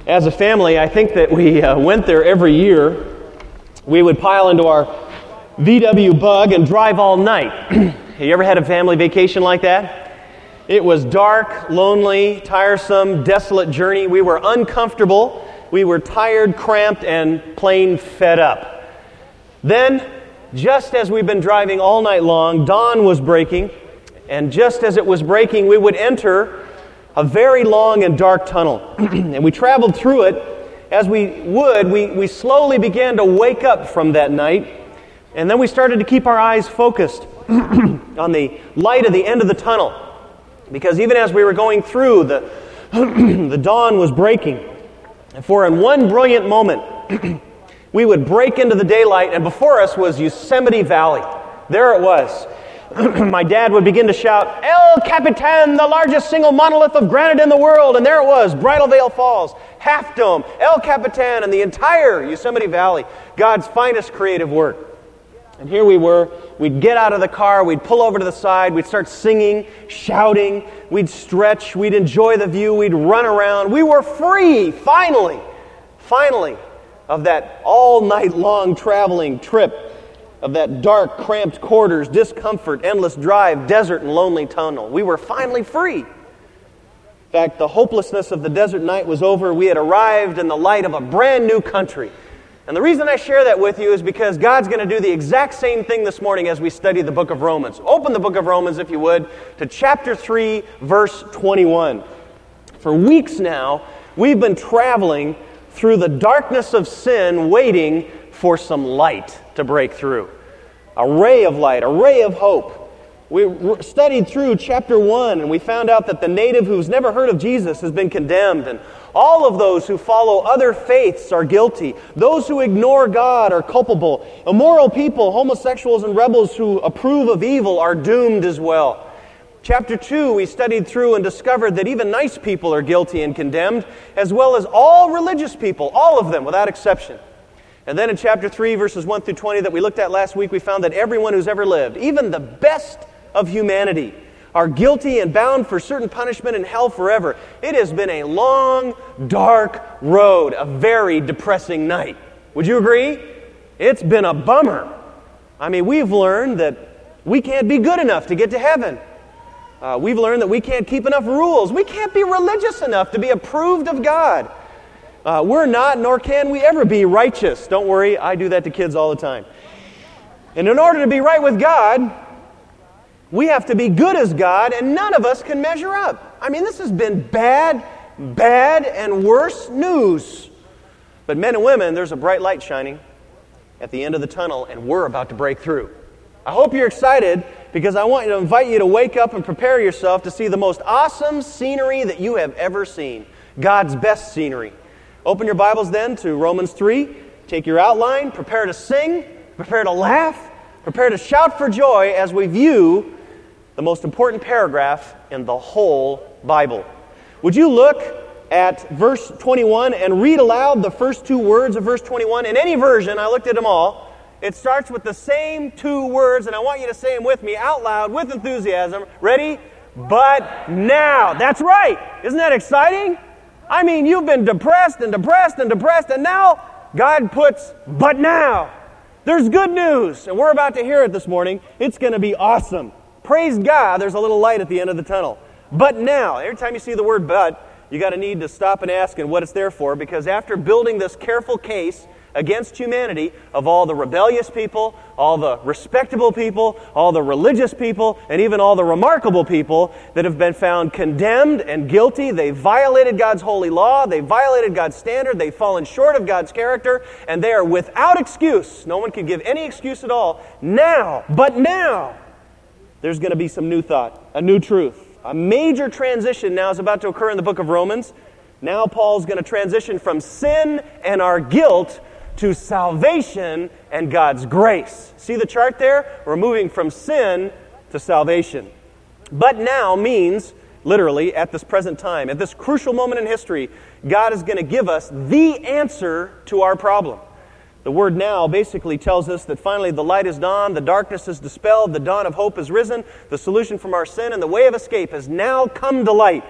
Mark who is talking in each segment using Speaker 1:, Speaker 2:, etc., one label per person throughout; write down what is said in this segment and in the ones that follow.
Speaker 1: As a family, I think that we went there every year. We would pile into our VW Bug and drive all night. Have you ever had a family vacation like that? It was dark, lonely, tiresome, desolate journey. We were uncomfortable. We were tired, cramped, and plain fed up. Then, just as we've been driving all night long, dawn was breaking, and just as it was breaking, we would enter a very long and dark tunnel. And we traveled through it. As we slowly began to wake up from that night, and then we started to keep our eyes focused on the light at the end of the tunnel. Because even as we were going through, the dawn was breaking. And for in one brilliant moment, we would break into the daylight, and before us was Yosemite Valley. There it was. My dad would begin to shout, El Capitan, the largest single monolith of granite in the world. And there it was, Bridal Veil Falls, Half Dome, El Capitan, and the entire Yosemite Valley, God's finest creative work. And here we were. We'd get out of the car, we'd pull over to the side, we'd start singing, shouting, we'd stretch, we'd enjoy the view, we'd run around. We were free, finally, of that all-night-long traveling trip, of that dark, cramped quarters, discomfort, endless drive, desert, and lonely tunnel. We were finally free. In fact, the hopelessness of the desert night was over. We had arrived in the light of a brand new country. And the reason I share that with you is because God's going to do the exact same thing this morning as we study the book of Romans. Open the book of Romans, if you would, to chapter 3, verse 21. For weeks now, we've been traveling through the darkness of sin, waiting for some light to break through. A ray of light, a ray of hope. We studied through chapter 1, and we found out that the native who's never heard of Jesus has been condemned, and all of those who follow other faiths are guilty. Those who ignore God are culpable. Immoral people, homosexuals, and rebels who approve of evil are doomed as well. Chapter 2, we studied through and discovered that even nice people are guilty and condemned, as well as all religious people, all of them without exception. And then in chapter 3, verses 1 through 20 that we looked at last week, we found that everyone who's ever lived, even the best of humanity, are guilty and bound for certain punishment in hell forever. It has been a long, dark road, a very depressing night. Would you agree? It's been a bummer. I mean, we've learned that we can't be good enough to get to heaven. We've learned that we can't keep enough rules. We can't be religious enough to be approved of God. We're not, nor can we ever be righteous. Don't worry, I do that to kids all the time. And in order to be right with God, we have to be good as God, and none of us can measure up. I mean, this has been bad, and worse news. But men and women, there's a bright light shining at the end of the tunnel, and we're about to break through. I hope you're excited, because I want to invite you to wake up and prepare yourself to see the most awesome scenery that you have ever seen. God's best scenery. Open your Bibles then to Romans 3. Take your outline, prepare to sing, prepare to laugh, prepare to shout for joy as we view the most important paragraph in the whole Bible. Would you look at verse 21 and read aloud the first two words of verse 21? In any version, I looked at them all, it starts with the same two words, and I want you to say them with me out loud with enthusiasm. Ready? But now. That's right. Isn't that exciting? I mean, you've been depressed, and now God puts, but now. There's good news, and we're about to hear it this morning. It's going to be awesome. Praise God, there's a little light at the end of the tunnel. But now, every time you see the word but, you got to need to stop and ask and what it's there for, because after building this careful case against humanity of all the rebellious people, all the respectable people, all the religious people, and even all the remarkable people that have been found condemned and guilty. They violated God's holy law. They violated God's standard. They've fallen short of God's character, and they are without excuse. No one can give any excuse at all. Now, there's going to be some new thought, a new truth. A major transition now is about to occur in the book of Romans. Now Paul's going to transition from sin and our guilt to salvation and God's grace. See the chart there? We're moving from sin to salvation. But now means, literally, at this present time, at this crucial moment in history, God is going to give us the answer to our problem. The word now basically tells us that finally the light is dawned, the darkness is dispelled, the dawn of hope has risen, the solution from our sin and the way of escape has now come to light.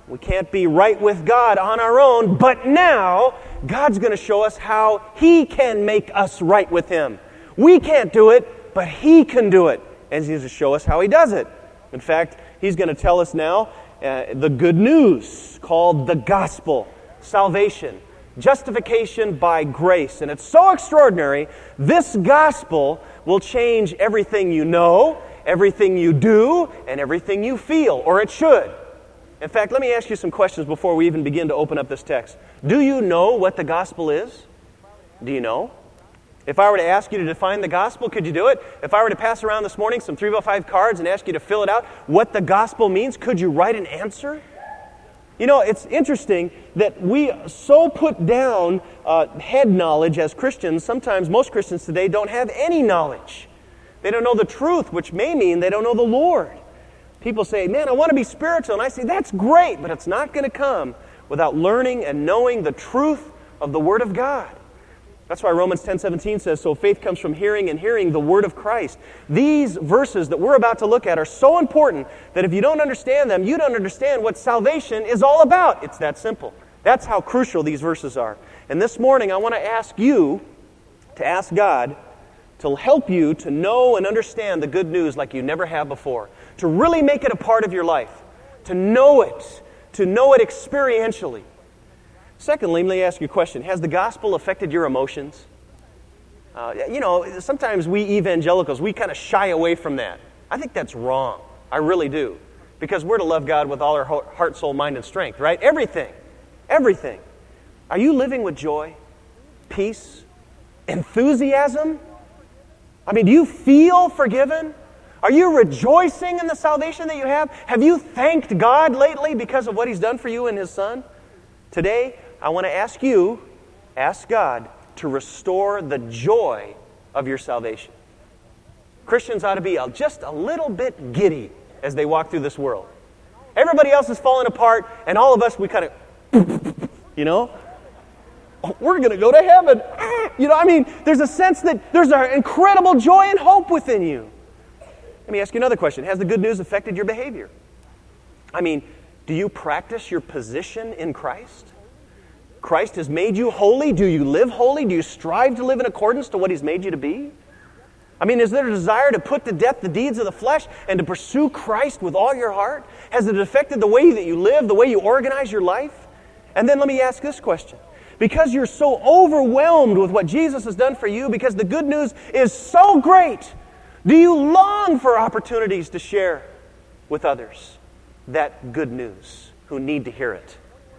Speaker 1: We can't be right with God on our own, but now God's going to show us how He can make us right with Him. We can't do it, but He can do it. And He's going to show us how He does it. In fact, He's going to tell us now the good news called the gospel, salvation, justification by grace. And it's so extraordinary, this gospel will change everything you know, everything you do, and everything you feel, or it should. In fact, let me ask you some questions before we even begin to open up this text. Do you know what the gospel is? Do you know? If I were to ask you to define the gospel, could you do it? If I were to pass around this morning some 3x5 cards and ask you to fill it out, what the gospel means, could you write an answer? You know, it's interesting that we so put down head knowledge as Christians. Sometimes most Christians today don't have any knowledge. They don't know the truth, which may mean they don't know the Lord. People say, man, I want to be spiritual. And I say, that's great, but it's not going to come without learning and knowing the truth of the Word of God. That's why Romans 10:17 says, so faith comes from hearing, and hearing the Word of Christ. These verses that we're about to look at are so important that if you don't understand them, you don't understand what salvation is all about. It's that simple. That's how crucial these verses are. And this morning, I want to ask you to ask God to help you to know and understand the good news like you never have before, to really make it a part of your life, to know it experientially. Secondly, let me ask you a question. Has the gospel affected your emotions? Sometimes we evangelicals, we kind of shy away from that. I think that's wrong. I really do. Because we're to love God with all our heart, soul, mind, and strength, right? Everything. Everything. Are you living with joy, peace, enthusiasm? I mean, do you feel forgiven? Are you rejoicing in the salvation that you have? Have you thanked God lately because of what He's done for you in His Son? Today, I want to ask God to restore the joy of your salvation. Christians ought to be just a little bit giddy as they walk through this world. Everybody else is falling apart, and all of us, we kind of, we're going to go to heaven. There's a sense that there's an incredible joy and hope within you. Let me ask you another question. Has the good news affected your behavior? Do you practice your position in Christ? Christ has made you holy. Do you live holy? Do you strive to live in accordance to what He's made you to be? Is there a desire to put to death the deeds of the flesh and to pursue Christ with all your heart? Has it affected the way that you live, the way you organize your life? And then let me ask this question. Because you're so overwhelmed with what Jesus has done for you, because the good news is so great, do you long for opportunities to share with others that good news who need to hear it?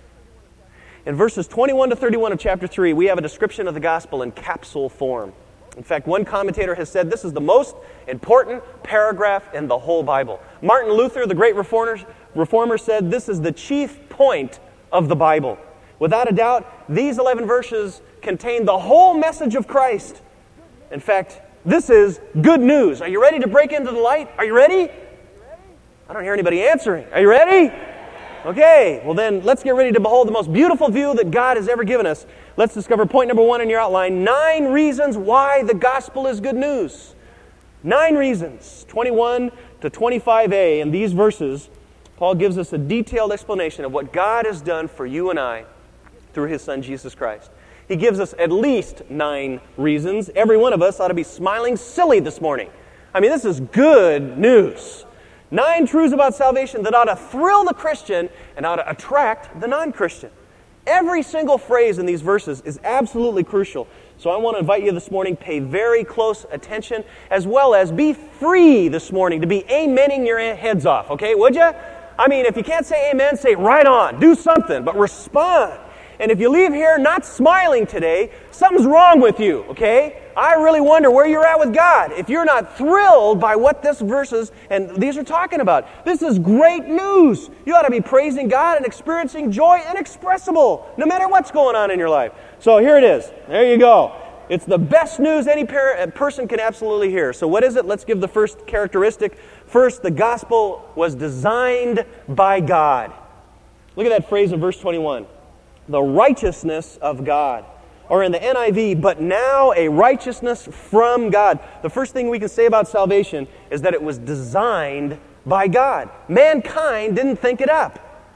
Speaker 1: In verses 21 to 31 of chapter 3, we have a description of the gospel in capsule form. In fact, one commentator has said this is the most important paragraph in the whole Bible. Martin Luther, the great reformer, said this is the chief point of the Bible. Without a doubt, these 11 verses contain the whole message of Christ. In fact, this is good news. Are you ready to break into the light? Are you ready? I don't hear anybody answering. Are you ready? Okay, well then, let's get ready to behold the most beautiful view that God has ever given us. Let's discover point number 1 in your outline. 9 reasons why the gospel is good news. 9 reasons. 21 to 25a. In these verses, Paul gives us a detailed explanation of what God has done for you and I through His Son, Jesus Christ. He gives us at least 9 reasons. Every one of us ought to be smiling silly this morning. This is good news. 9 truths about salvation that ought to thrill the Christian and ought to attract the non-Christian. Every single phrase in these verses is absolutely crucial. So I want to invite you this morning, pay very close attention, as well as be free this morning to be amening your heads off, okay, would you? If you can't say amen, say right on. Do something, but respond. And if you leave here not smiling today, something's wrong with you, okay? I really wonder where you're at with God. If you're not thrilled by what this verses and these are talking about, this is great news. You ought to be praising God and experiencing joy inexpressible, no matter what's going on in your life. So here it is. There you go. It's the best news any person can absolutely hear. So what is it? Let's give the first characteristic. First, the gospel was designed by God. Look at that phrase in verse 21. The righteousness of God. Or in the NIV, but now a righteousness from God. The first thing we can say about salvation is that it was designed by God. Mankind didn't think it up.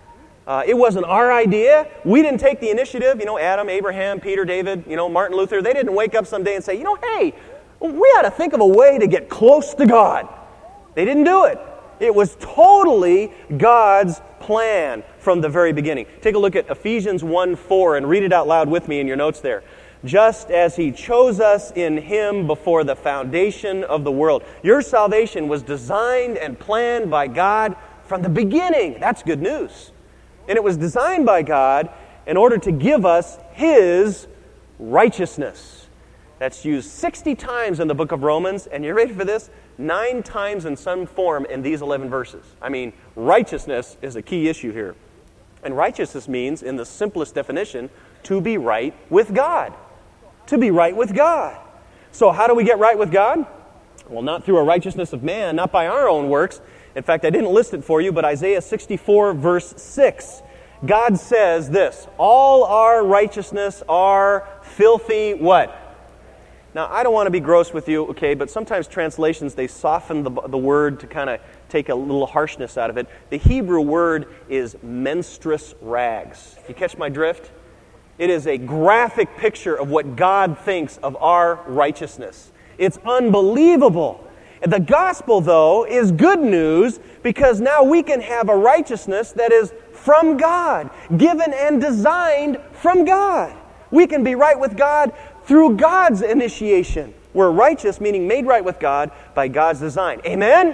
Speaker 1: It wasn't our idea. We didn't take the initiative. Adam, Abraham, Peter, David, Martin Luther. They didn't wake up someday and say, hey, we ought to think of a way to get close to God. They didn't do it. It was totally God's plan from the very beginning. Take a look at Ephesians 1:4 and read it out loud with me in your notes there. Just as He chose us in Him before the foundation of the world. Your salvation was designed and planned by God from the beginning. That's good news. And it was designed by God in order to give us His righteousness. That's used 60 times in the book of Romans, and you ready for this? 9 times in some form in these 11 verses. I mean, righteousness is a key issue here. And righteousness means, in the simplest definition, to be right with God. To be right with God. So how do we get right with God? Well, not through a righteousness of man, not by our own works. In fact, I didn't list it for you, but Isaiah 64, verse 6. God says this, all our righteousness are filthy what? Now, I don't want to be gross with you, okay, but sometimes translations, they soften the word to kind of take a little harshness out of it. The Hebrew word is menstruous rags. You catch my drift? It is a graphic picture of what God thinks of our righteousness. It's unbelievable. The gospel, though, is good news because now we can have a righteousness that is from God, given and designed from God. We can be right with God through God's initiation. We're righteous, meaning made right with God by God's design. Amen?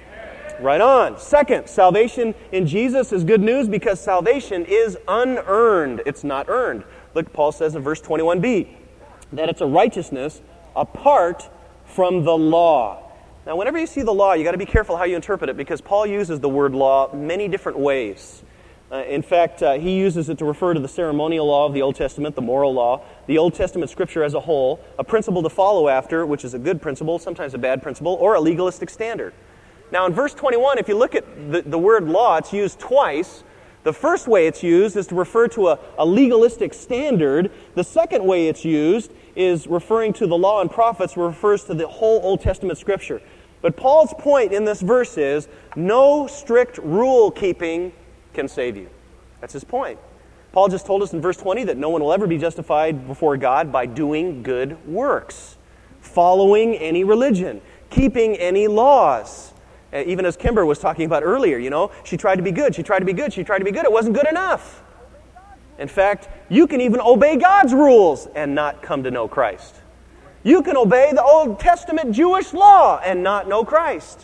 Speaker 1: Right on. Second, salvation in Jesus is good news because salvation is unearned. It's not earned. Look, Paul says in verse 21b that it's a righteousness apart from the law. Now, whenever you see the law, you got to be careful how you interpret it because Paul uses the word law many different ways. In fact, he uses it to refer to the ceremonial law of the Old Testament, the moral law, the Old Testament Scripture as a whole, a principle to follow after, which is a good principle, sometimes a bad principle, or a legalistic standard. Now, in verse 21, if you look at the word law, it's used twice. The first way it's used is to refer to a legalistic standard. The second way it's used is referring to the law and prophets, refers to the whole Old Testament Scripture. But Paul's point in this verse is, no strict rule-keeping can save you. That's his point. Paul just told us in verse 20 that no one will ever be justified before God by doing good works, following any religion, keeping any laws. Even as Kimber was talking about earlier, she tried to be good, she tried to be good, she tried to be good. It wasn't good enough. In fact, you can even obey God's rules and not come to know Christ. You can obey the Old Testament Jewish law and not know Christ.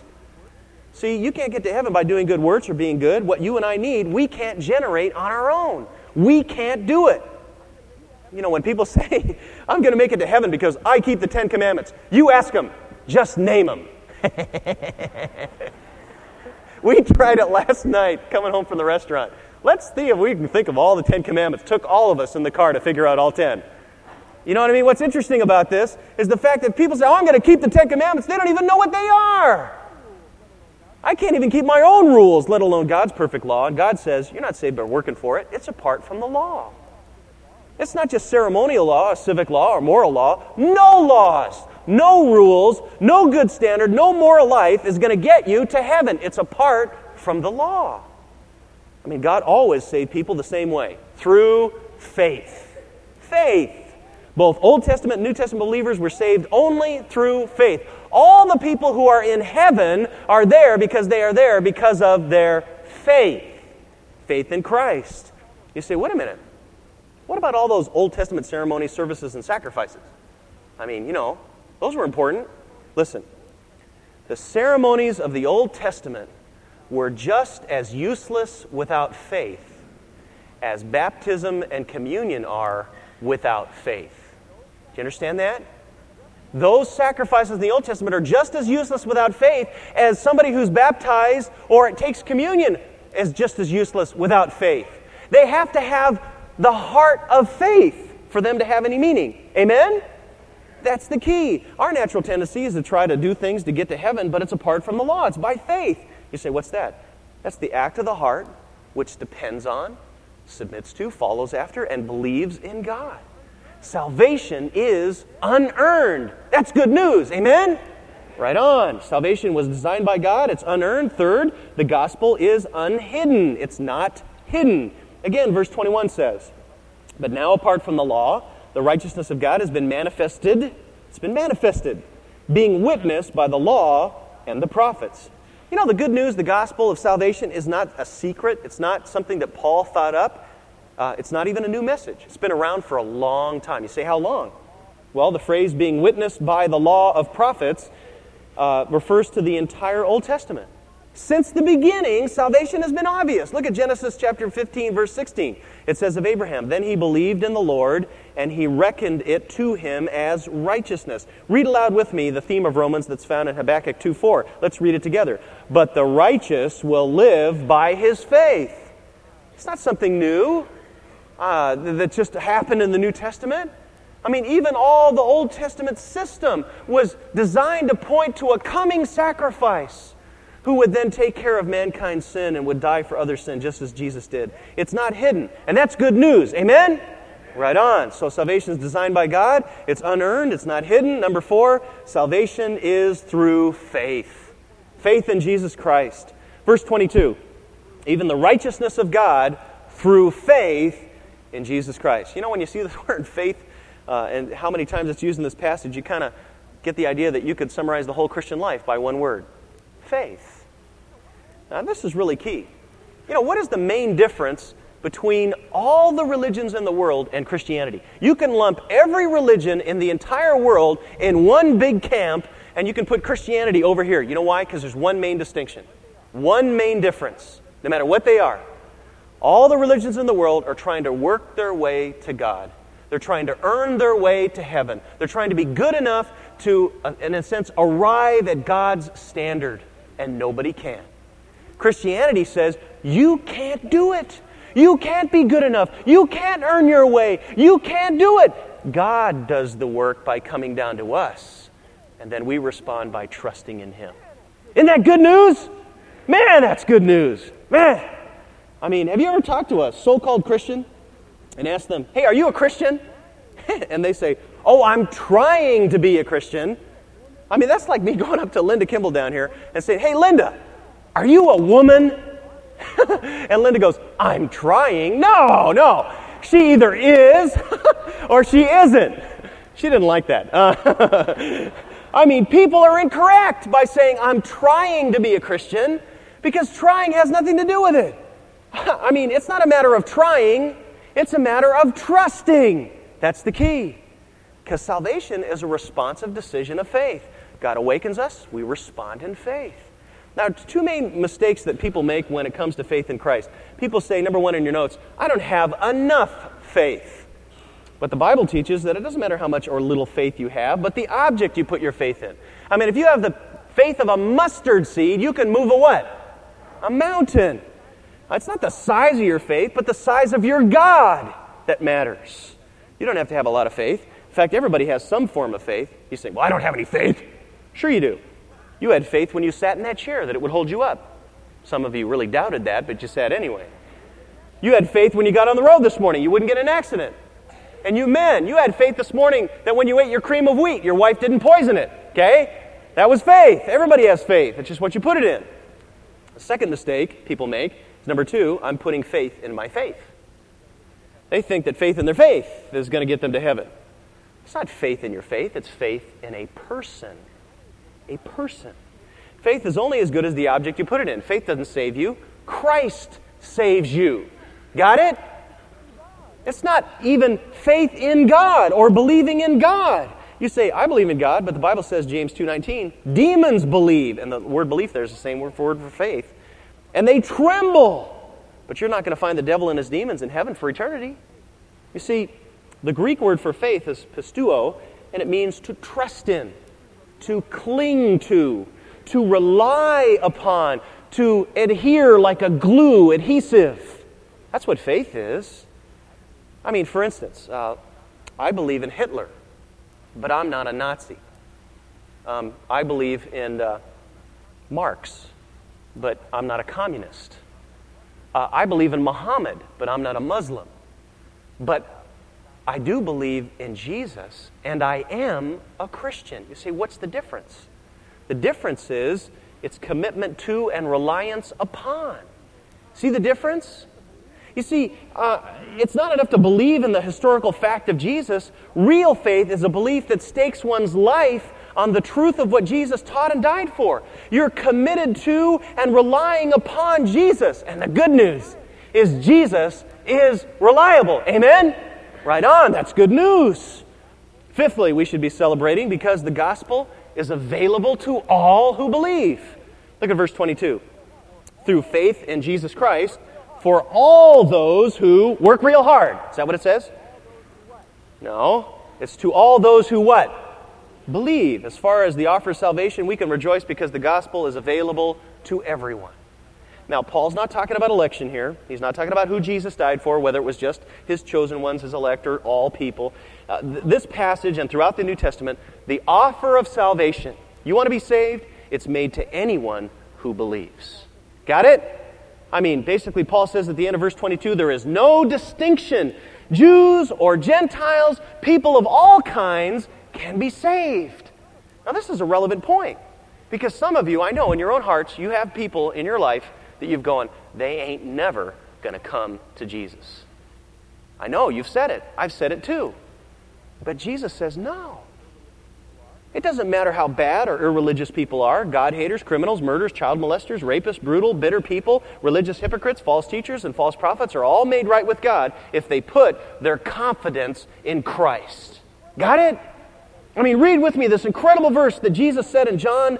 Speaker 1: See, you can't get to heaven by doing good works or being good. What you and I need, we can't generate on our own. We can't do it. When people say, I'm going to make it to heaven because I keep the 10 Commandments, you ask them, just name them. We tried it last night coming home from the restaurant. Let's see if we can think of all the 10 Commandments. Took all of us in the car to figure out all 10. You know what I mean? What's interesting about this is the fact that people say, I'm going to keep the 10 Commandments. They don't even know what they are. I can't even keep my own rules, let alone God's perfect law. And God says, you're not saved by working for it. It's apart from the law. It's not just ceremonial law, or civic law, or moral law. No laws, no rules, no good standard, no moral life is going to get you to heaven. It's apart from the law. I mean, God always saved people the same way, through faith. Faith. Both Old Testament and New Testament believers were saved only through faith. All the people who are in heaven are there because they are there because of their faith. Faith in Christ. You say, wait a minute. What about all those Old Testament ceremonies, services, and sacrifices? I mean, those were important. Listen, the ceremonies of the Old Testament were just as useless without faith as baptism and communion are without faith. Do you understand that? Those sacrifices in the Old Testament are just as useless without faith as somebody who's baptized or takes communion is just as useless without faith. They have to have the heart of faith for them to have any meaning. Amen? That's the key. Our natural tendency is to try to do things to get to heaven, but it's apart from the law. It's by faith. You say, what's that? That's the act of the heart which depends on, submits to, follows after, and believes in God. Salvation is unearned. That's good news. Amen? Right on. Salvation was designed by God. It's unearned. Third, the gospel is unhidden. It's not hidden. Again, verse 21 says, but now apart from the law, the righteousness of God has been manifested. It's been manifested, being witnessed by the law and the prophets. You know, the good news, the gospel of salvation is not a secret. It's not something that Paul thought up. It's not even a new message. It's been around for a long time. You say, how long? Well, the phrase being witnessed by the law of prophets refers to the entire Old Testament. Since the beginning, salvation has been obvious. Look at Genesis chapter 15, verse 16. It says of Abraham, then he believed in the Lord, and he reckoned it to him as righteousness. Read aloud with me the theme of Romans that's found in Habakkuk 2:4. Let's read it together. But the righteous will live by his faith. It's not something new that just happened in the New Testament. I mean, even all the Old Testament system was designed to point to a coming sacrifice who would then take care of mankind's sin and would die for other sin just as Jesus did. It's not hidden. And that's good news. Amen? Right on. So salvation is designed by God. It's unearned. It's not hidden. Number 4, salvation is through faith. Faith in Jesus Christ. Verse 22, even the righteousness of God through faith in Jesus Christ. You know, when you see the word faith and how many times it's used in this passage, you kind of get the idea that you could summarize the whole Christian life by one word. Faith. Now, this is really key. You know, what is the main difference between all the religions in the world and Christianity? You can lump every religion in the entire world in one big camp, and you can put Christianity over here. You know why? Because there's one main distinction. One main difference, no matter what they are. All the religions in the world are trying to work their way to God. They're trying to earn their way to heaven. They're trying to be good enough to, in a sense, arrive at God's standard, and nobody can. Christianity says, you can't do it. You can't be good enough. You can't earn your way. You can't do it. God does the work by coming down to us, and then we respond by trusting in Him. Isn't that good news? Man, that's good news. Man. I mean, have you ever talked to a so-called Christian and asked them, hey, are you a Christian? And they say, oh, I'm trying to be a Christian. I mean, that's like me going up to Linda Kimball down here and saying, hey, Linda, are you a woman? And Linda goes, I'm trying. No. She either is or she isn't. She didn't like that. I mean, people are incorrect by saying, I'm trying to be a Christian, because trying has nothing to do with it. I mean, it's not a matter of trying. It's a matter of trusting. That's the key. Because salvation is a responsive decision of faith. God awakens us, we respond in faith. Now, 2 main mistakes that people make when it comes to faith in Christ. People say, number 1 in your notes, I don't have enough faith. But the Bible teaches that it doesn't matter how much or little faith you have, but the object you put your faith in. I mean, if you have the faith of a mustard seed, you can move a what? A mountain. It's not the size of your faith, but the size of your God that matters. You don't have to have a lot of faith. In fact, everybody has some form of faith. You say, well, I don't have any faith. Sure you do. You had faith when you sat in that chair that it would hold you up. Some of you really doubted that, but you sat anyway. You had faith when you got on the road this morning you wouldn't get in an accident. And you men, you had faith this morning that when you ate your cream of wheat, your wife didn't poison it. Okay? That was faith. Everybody has faith. It's just what you put it in. The second mistake people make is number 2, I'm putting faith in my faith. They think that faith in their faith is going to get them to heaven. It's not faith in your faith. It's faith in a person. A person. Faith is only as good as the object you put it in. Faith doesn't save you. Christ saves you. Got it? It's not even faith in God or believing in God. You say, I believe in God, but the Bible says, James 2:19, demons believe. And the word belief there is the same word for faith. And they tremble. But you're not going to find the devil and his demons in heaven for eternity. You see, the Greek word for faith is pisteuo, and it means to trust in, to cling to rely upon, to adhere like a glue, adhesive. That's what faith is. I mean, for instance, I believe in Hitler, but I'm not a Nazi. I believe in Marx, but I'm not a communist. I believe in Muhammad, but I'm not a Muslim. But I do believe in Jesus, and I am a Christian. You say, what's the difference? The difference is its commitment to and reliance upon. See the difference? You see, it's not enough to believe in the historical fact of Jesus. Real faith is a belief that stakes one's life on the truth of what Jesus taught and died for. You're committed to and relying upon Jesus. And the good news is Jesus is reliable. Amen? Right on. That's good news. Fifthly, we should be celebrating because the gospel is available to all who believe. Look at verse 22. Through faith in Jesus Christ, for all those who work real hard. Is that what it says? No. It's to all those who what? Believe. As far as the offer of salvation, we can rejoice because the gospel is available to everyone. Now, Paul's not talking about election here. He's not talking about who Jesus died for, whether it was just his chosen ones, his elect, or all people. This passage and throughout the New Testament, the offer of salvation, you want to be saved? It's made to anyone who believes. Got it? I mean, basically, Paul says at the end of verse 22, there is no distinction. Jews or Gentiles, people of all kinds can be saved. Now, this is a relevant point because some of you, I know in your own hearts, you have people in your life that you've gone, they ain't never going to come to Jesus. I know, you've said it. I've said it too. But Jesus says no. It doesn't matter how bad or irreligious people are. God-haters, criminals, murderers, child molesters, rapists, brutal, bitter people, religious hypocrites, false teachers, and false prophets are all made right with God if they put their confidence in Christ. Got it? I mean, read with me this incredible verse that Jesus said in John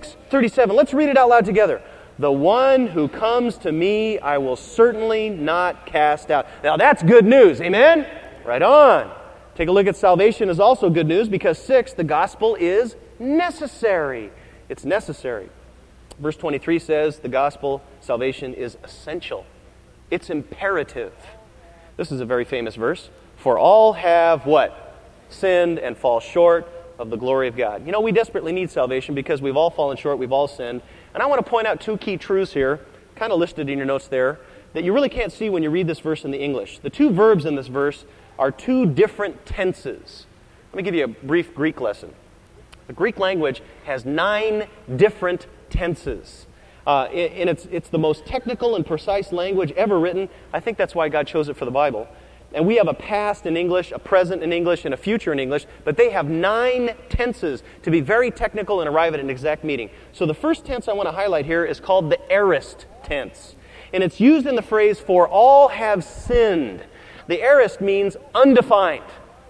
Speaker 1: 6:37. Let's read it out loud together. The one who comes to me, I will certainly not cast out. Now, that's good news. Amen? Right on. Take a look at salvation is also good news because 6, the gospel is necessary. It's necessary. Verse 23 says the gospel, salvation is essential. It's imperative. This is a very famous verse. For all have what? Sinned and fall short of the glory of God. You know, we desperately need salvation because we've all fallen short, we've all sinned. And I want to point out 2 key truths here, kind of listed in your notes there, that you really can't see when you read this verse in the English. The 2 verbs in this verse are 2 different tenses. Let me give you a brief Greek lesson. The Greek language has 9 different tenses. And it's the most technical and precise language ever written. I think that's why God chose it for the Bible. And we have a past in English, a present in English, and a future in English, but they have 9 tenses to be very technical and arrive at an exact meaning. So the first tense I want to highlight here is called the aorist tense. And it's used in the phrase, for all have sinned. The aorist means undefined.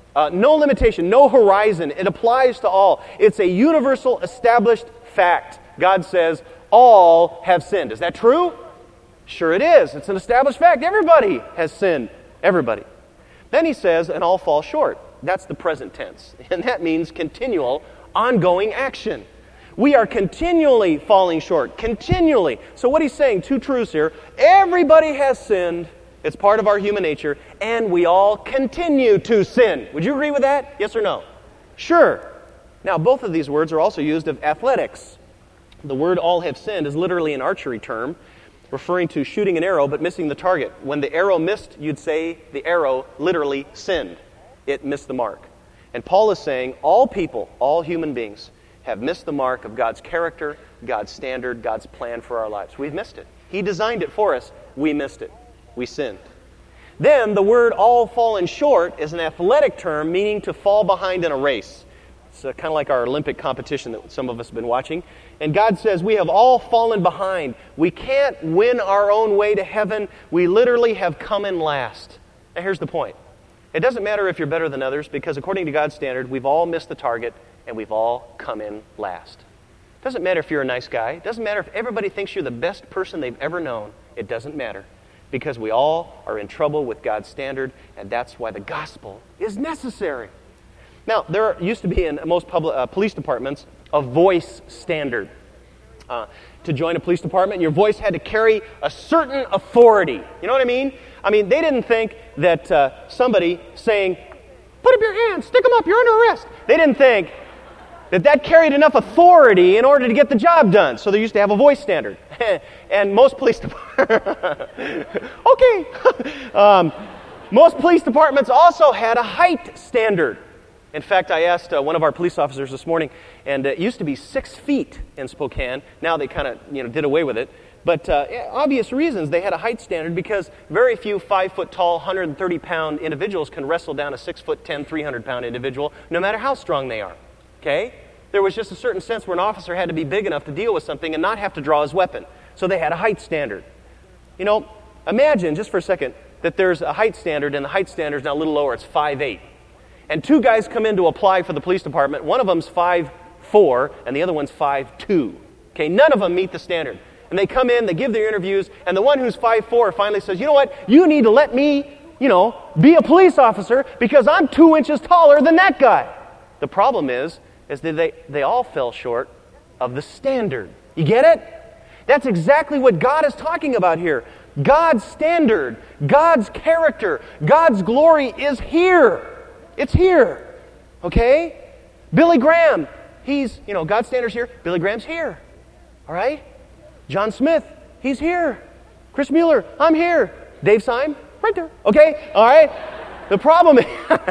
Speaker 1: No limitation, no horizon. It applies to all. It's a universal established fact. God says, all have sinned. Is that true? Sure it is. It's an established fact. Everybody has sinned. Everybody. Then he says, and all fall short. That's the present tense. And that means continual, ongoing action. We are continually falling short. Continually. So what he's saying, 2 truths here. Everybody has sinned. It's part of our human nature. And we all continue to sin. Would you agree with that? Yes or no? Sure. Now, both of these words are also used of athletics. The word all have sinned is literally an archery term, referring to shooting an arrow but missing the target. When the arrow missed, you'd say the arrow literally sinned. It missed the mark. And Paul is saying all people, all human beings, have missed the mark of God's character, God's standard, God's plan for our lives. We've missed it. He designed it for us. We missed it. We sinned. Then the word all fallen short is an athletic term meaning to fall behind in a race. It's kind of like our Olympic competition that some of us have been watching. And God says we have all fallen behind. We can't win our own way to heaven. We literally have come in last. Now here's the point. It doesn't matter if you're better than others because according to God's standard, we've all missed the target and we've all come in last. It doesn't matter if you're a nice guy. It doesn't matter if everybody thinks you're the best person they've ever known. It doesn't matter because we all are in trouble with God's standard, and that's why the gospel is necessary. Now, there used to be in most police departments a voice standard. To join a police department, your voice had to carry a certain authority. You know what I mean? I mean, they didn't think that somebody saying, "Put up your hands, stick them up, you're under arrest." They didn't think that carried enough authority in order to get the job done. So they used to have a voice standard. And most police departments... okay. Most police departments also had a height standard. In fact, I asked one of our police officers this morning, and it used to be 6 feet in Spokane. Now they kind of did away with it. But obvious reasons. They had a height standard because very few 5 foot tall, 130-pound individuals can wrestle down a 6 foot 10, 300-pound individual, no matter how strong they are. Okay? There was just a certain sense where an officer had to be big enough to deal with something and not have to draw his weapon. So they had a height standard. You know, imagine just for a second that there's a height standard, and the height standard is now a little lower. It's 5'8". And two guys come in to apply for the police department. One of them's 5'4", and the other one's 5'2". Okay, none of them meet the standard. And they come in, they give their interviews, and the one who's 5'4" finally says, you know what, you need to let me, be a police officer because I'm 2 inches taller than that guy. The problem is that they all fell short of the standard. You get it? That's exactly what God is talking about here. God's standard, God's character, God's glory is here. It's here. Okay? Billy Graham, God's standard's here. Billy Graham's here. All right? John Smith, he's here. Chris Mueller, I'm here. Dave Syme, right there. Okay? All right? The problem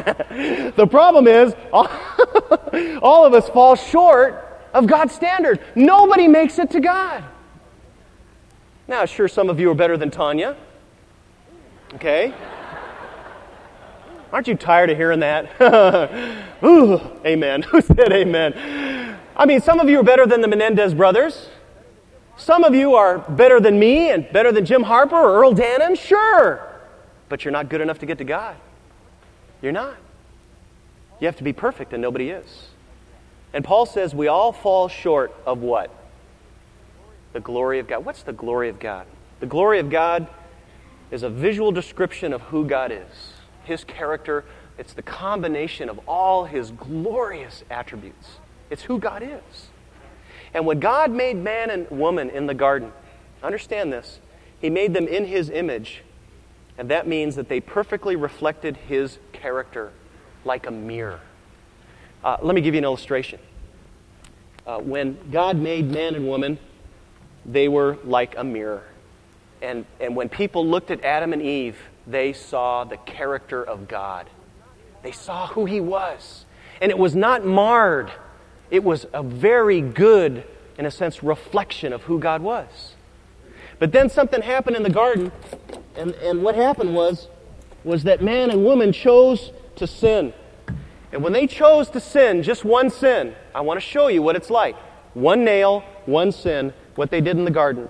Speaker 1: is all of us fall short of God's standard. Nobody makes it to God. Now, sure, some of you are better than Tanya. Okay? Aren't you tired of hearing that? Ooh, amen. Who said amen? I mean, some of you are better than the Menendez brothers. Some of you are better than me and better than Jim Harper or Earl Dannon. Sure. But you're not good enough to get to God. You're not. You have to be perfect, and nobody is. And Paul says we all fall short of what? The glory of God. What's the glory of God? The glory of God is a visual description of who God is. His character. It's the combination of all His glorious attributes. It's who God is. And when God made man and woman in the garden, understand this, He made them in His image. And that means that they perfectly reflected His character like a mirror. Let me give you an illustration. When God made man and woman, they were like a mirror. And when people looked at Adam and Eve, they saw the character of God. They saw who He was. And it was not marred. It was a very good, in a sense, reflection of who God was. But then something happened in the garden, and what happened was that man and woman chose to sin. And when they chose to sin, just one sin, I want to show you what it's like. One nail, one sin, what they did in the garden.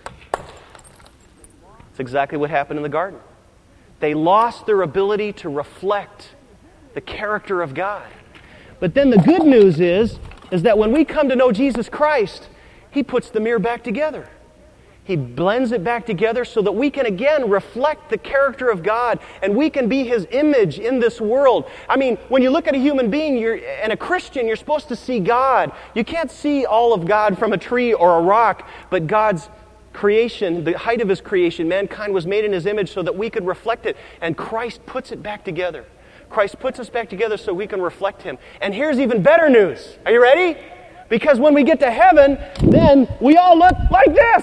Speaker 1: It's exactly what happened in the garden. They lost their ability to reflect the character of God. But then the good news is that when we come to know Jesus Christ, He puts the mirror back together. He blends it back together so that we can again reflect the character of God and we can be His image in this world. I mean, when you look at a human being and a Christian, you're supposed to see God. You can't see all of God from a tree or a rock, but God's creation, the height of His creation, mankind was made in His image so that we could reflect it. And Christ puts it back together. Christ puts us back together so we can reflect Him. And here's even better news. Are you ready? Because when we get to heaven, then we all look like this.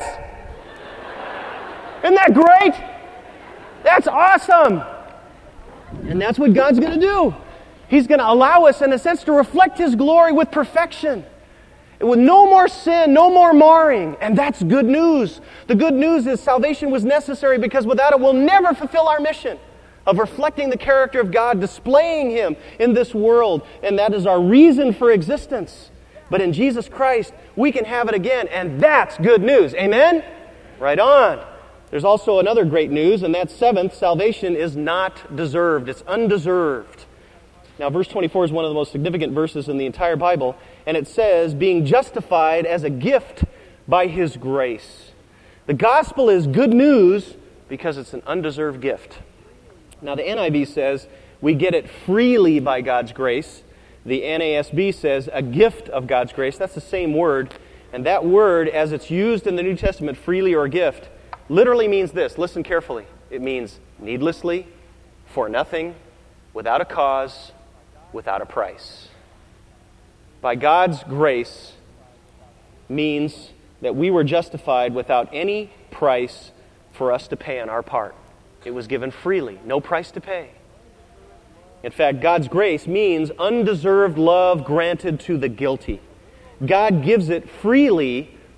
Speaker 1: Isn't that great? That's awesome. And that's what God's going to do. He's going to allow us, in a sense, to reflect His glory with perfection. With no more sin, no more marring. And that's good news. The good news is salvation was necessary because without it, we'll never fulfill our mission of reflecting the character of God, displaying Him in this world. And that is our reason for existence. But in Jesus Christ, we can have it again. And that's good news. Amen? Right on. There's also another great news, and that's seventh, salvation is not deserved. It's undeserved. Now, verse 24 is one of the most significant verses in the entire Bible, and it says, being justified as a gift by His grace. The gospel is good news because it's an undeserved gift. Now, the NIV says, we get it freely by God's grace. The NASB says, a gift of God's grace. That's the same word, and that word, as it's used in the New Testament, freely or gift, literally means this. Listen carefully. It means needlessly, for nothing, without a cause, without a price. By God's grace means that we were justified without any price for us to pay on our part. It was given freely, no price to pay. In fact, God's grace means undeserved love granted to the guilty. God gives it freely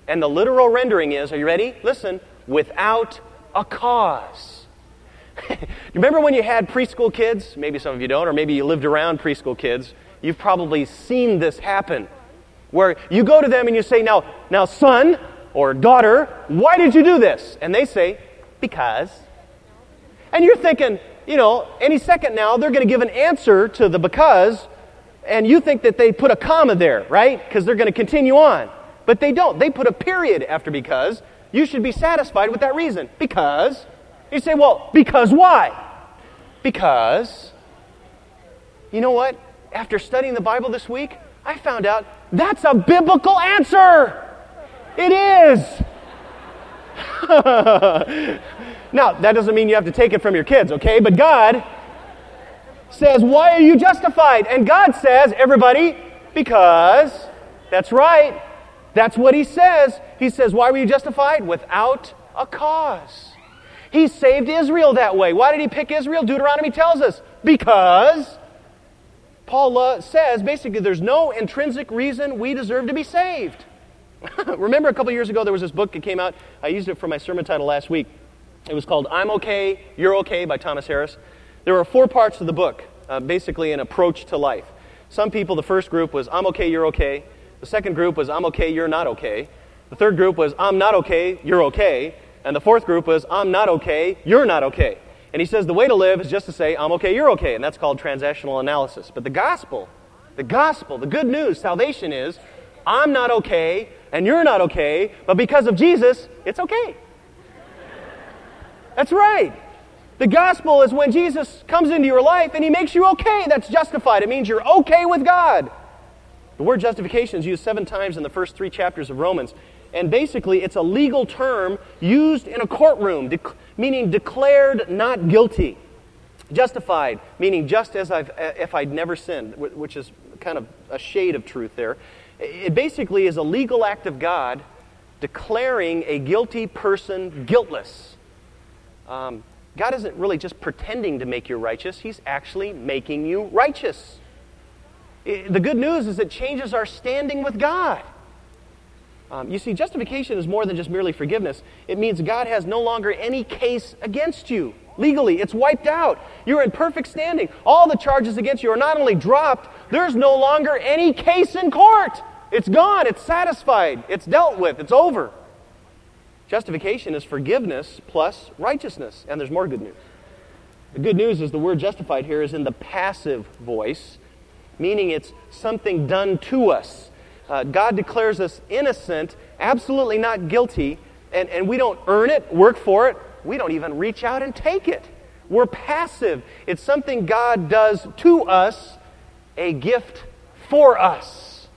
Speaker 1: And the literal rendering is, are you ready? Listen, without a cause. You remember when you had preschool kids? Maybe some of you don't, or maybe you lived around preschool kids. You've probably seen this happen, where you go to them and you say, now son or daughter, why did you do this? And they say, because. And you're thinking, any second now they're going to give an answer to the because, and you think that they put a comma there, right? Because they're going to continue on. But they don't. They put a period after because. You should be satisfied with that reason. Because. You say, well, because why? Because, you know what? After studying the Bible this week, I found out that's a biblical answer. It is. Now, that doesn't mean you have to take it from your kids, okay? But God says, why are you justified? And God says, everybody, because. That's right. That's what He says. He says, why were you justified? Without a cause. He saved Israel that way. Why did He pick Israel? Deuteronomy tells us. Because Paul says, basically, there's no intrinsic reason we deserve to be saved. Remember a couple years ago, there was this book that came out. I used it for my sermon title last week. It was called I'm Okay, You're Okay by Thomas Harris. There were 4 parts to the book, basically an approach to life. Some people, the first group was I'm okay, you're okay. The second group was I'm okay, you're not okay. The third group was I'm not okay, you're okay. And the fourth group was I'm not okay, you're not okay. And he says the way to live is just to say I'm okay, you're okay. And that's called transactional analysis. But the gospel, the good news, salvation is I'm not okay and you're not okay, but because of Jesus, it's okay. That's right. The gospel is when Jesus comes into your life and He makes you okay. That's justified. It means you're okay with God. The word justification is used 7 times in the first 3 chapters of Romans. And basically, it's a legal term used in a courtroom, meaning declared not guilty. Justified, meaning just as if I'd never sinned, which is kind of a shade of truth there. It basically is a legal act of God declaring a guilty person guiltless. God isn't really just pretending to make you righteous. He's actually making you righteous. The good news is it changes our standing with God. You see, justification is more than just merely forgiveness. It means God has no longer any case against you. Legally, it's wiped out. You're in perfect standing. All the charges against you are not only dropped, there's no longer any case in court. It's gone. It's satisfied. It's dealt with. It's over. Justification is forgiveness plus righteousness. And there's more good news. The good news is the word justified here is in the passive voice, meaning it's something done to us. God declares us innocent, absolutely not guilty, and we don't earn it, work for it. We don't even reach out and take it. We're passive. It's something God does to us, a gift for us.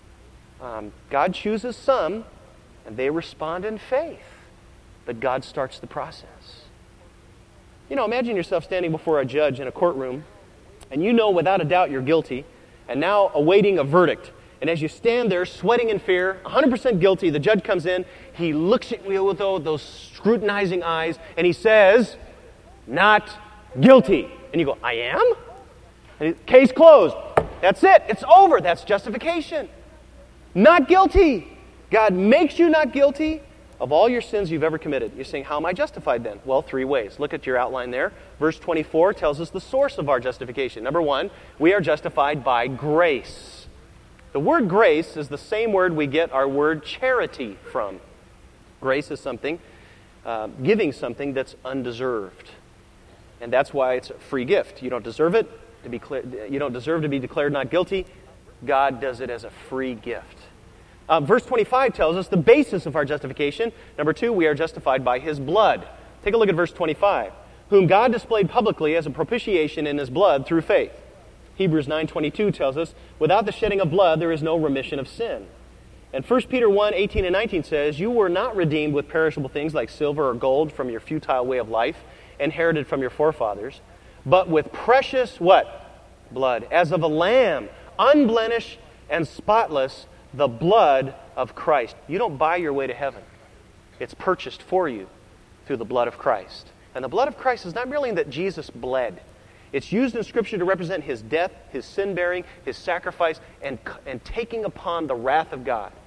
Speaker 1: God chooses some, and they respond in faith. But God starts the process. Imagine yourself standing before a judge in a courtroom, and you know without a doubt you're guilty, and now awaiting a verdict. And as you stand there sweating in fear, 100% guilty, the judge comes in, he looks at you with those scrutinizing eyes, and he says, not guilty. And you go, I am? And case closed. That's it. It's over. That's justification. Not guilty. God makes you not guilty of all your sins you've ever committed. You're saying, how am I justified then? Well, 3 ways. Look at your outline there. Verse 24 tells us the source of our justification. Number 1, we are justified by grace. The word grace is the same word we get our word charity from. Grace is something, giving something that's undeserved. And that's why it's a free gift. You don't deserve it. You don't deserve to be declared not guilty. God does it as a free gift. Verse 25 tells us the basis of our justification. Number 2, we are justified by His blood. Take a look at verse 25. Whom God displayed publicly as a propitiation in His blood through faith. Hebrews 9:22 tells us, without the shedding of blood, there is no remission of sin. And 1 Peter 1:18 and 19 says, you were not redeemed with perishable things like silver or gold from your futile way of life, inherited from your forefathers, but with precious, what? Blood, as of a lamb, unblemished and spotless, the blood of Christ. You don't buy your way to heaven. It's purchased for you through the blood of Christ. And the blood of Christ is not merely that Jesus bled. It's used in Scripture to represent His death, His sin-bearing, His sacrifice, and taking upon the wrath of God.